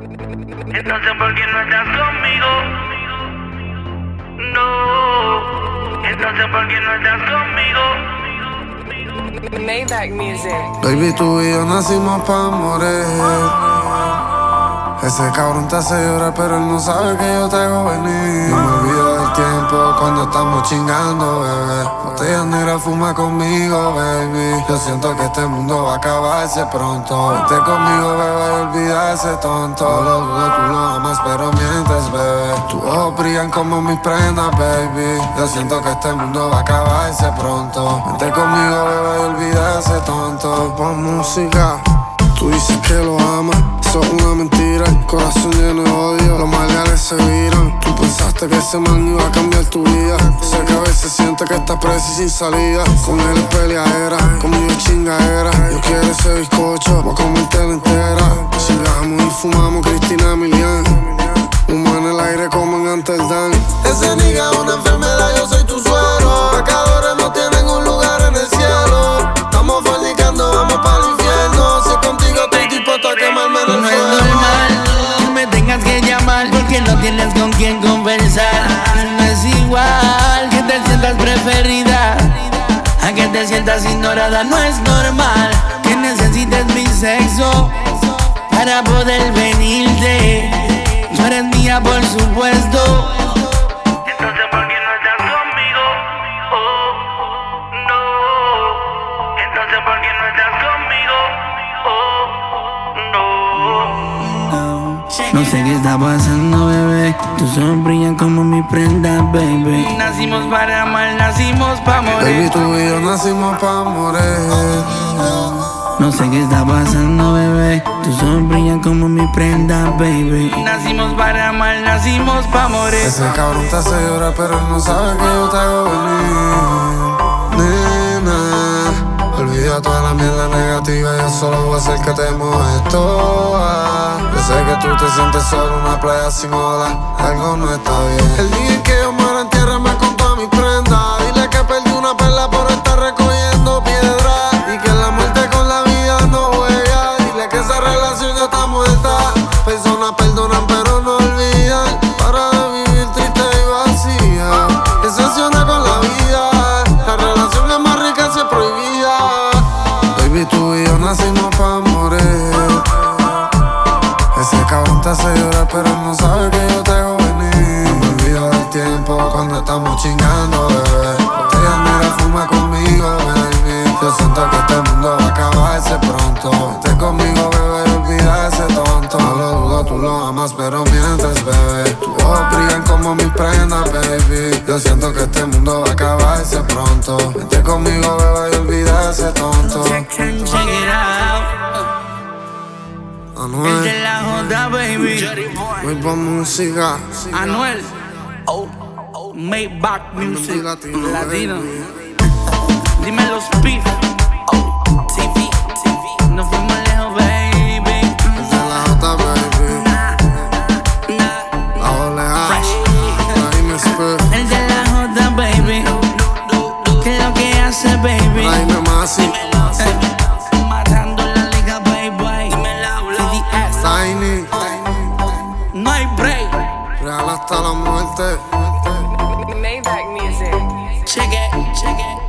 Entonces, ¿por qué no estás conmigo? No. Entonces, ¿por qué no estás conmigo? Maybach Music. Baby, tú y yo nacimos pa' morir. Ese cabrón te hace llorar, pero él no sabe que yo te hago venir. No me olvido del tiempo cuando estamos chingando, bebé. Botella negra fuma conmigo, baby. Yo siento que este mundo va a acabarse pronto. Vente conmigo, bebé, y olvida ese tonto. No lo dudo, tú lo amas, pero mientes, bebé. Tus ojos brillan como mis prendas, baby. Yo siento que este mundo va a acabarse pronto. Vente conmigo, bebé, y olvida ese tonto. Pon música. Tú dices que lo amas, eso es una mentira. El corazón lleno de odio, los maleales se viran. Tú pensaste que ese man iba a cambiar tu vida. Sé que a veces sientes que estás presa y sin salida. Con él es peleadera, conmigo es chingadera. Yo quiero ese bizcocho, voy a comértela entera. Chingamos y fumamos Cristina Milian. Humo en el aire como en Amsterdam. Ese nigga es una enfermedad, yo soy tu suero. Pecadores no tienen un lugar en el cielo. Estamos fornicando, vamos para el infierno. Si contigo estoy dispuesto a quemarme en el No es fuego. normal que me tengas que llamar porque no tienes con quién conversar. No es igual que te sientas preferida a que te sientas ignorada. No es normal que necesites mi sexo para poder venirte. Tú eres mía, por supuesto. Entonces, ¿por qué no estás conmigo? Oh, no. Entonces, ¿por qué no estás conmigo? Oh, no. No sé qué está pasando, bebé. Tus ojos brillan como mi prenda, baby. Nacimos para amar, nacimos para Baby, morir. tú y yo nacimos pa' morir. No sé qué está pasando, bebé. Tus ojos brillan como mi prenda, baby. Nacimos para amar, nacimos para morir. Ese cabrón te hace llorar, pero él no sabe que yo te hago venir. Nena, olvida toda la mierda negativa. Yo solo voy a hacer que te mojes toda. Yo sé que tú te sientes solo en una playa sin olas. Algo no está bien. El día en que yo muera, entiérrame con todas mis prendas. Dile que perdí una perla por estar recogiendo piedras. Y que la muerte con la vida no juega. Dile que esa relación ya está muerta. Personas perdonan pero no olvidan. Para de vivir triste y vacía. Decepciona con la vida. La relación es más rica si es prohibida. Baby, tú y yo nacimos pa' morir. Ese cabrón te hace llorar pero él no sabe que yo te hago venir. No me olvido del tiempo cuando estamos chingando, bebé. Botella negra fuma conmigo, baby. Yo siento que este mundo va a acabarse pronto. Vente conmigo, bebé, y olvida ese tonto. No lo dudo, tú lo amas, pero mientes, bebé. Tus ojos brillan como mis prendas, baby. Yo siento que este mundo va a acabarse pronto. Vente conmigo, bebé, y olvida ese tonto. Check it out. El de Anuel, la J, baby. muy buena música. Anuel. Maybach Music. Latino, Latino. baby. Dime los beef. TV. Nos fuimos lejos, baby. Esa es la J, baby. La oleada. Fresh. Raime Spur. El de la J, baby. ¿Qué es lo que hace, baby? Raime Masi. Matando la liga, baby. TDS. Tiny. No hay break. Real hasta la muerte. Maybach Music. Check it.